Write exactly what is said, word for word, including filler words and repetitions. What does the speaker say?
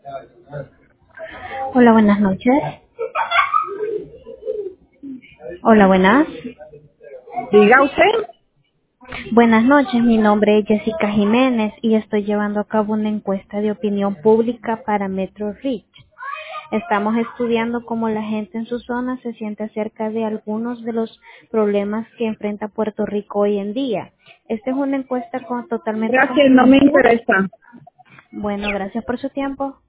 Hola, buenas noches. Hola, buenas. Diga usted. Buenas noches, mi nombre es Jessica Jiménez y estoy llevando a cabo una encuesta de opinión pública para Metro Reach. Estamos estudiando cómo la gente en su zona se siente acerca de algunos de los problemas que enfrenta Puerto Rico hoy en día. Esta es una encuesta con- totalmente Gracias, no me confidencial. interesa. Bueno, gracias por su tiempo.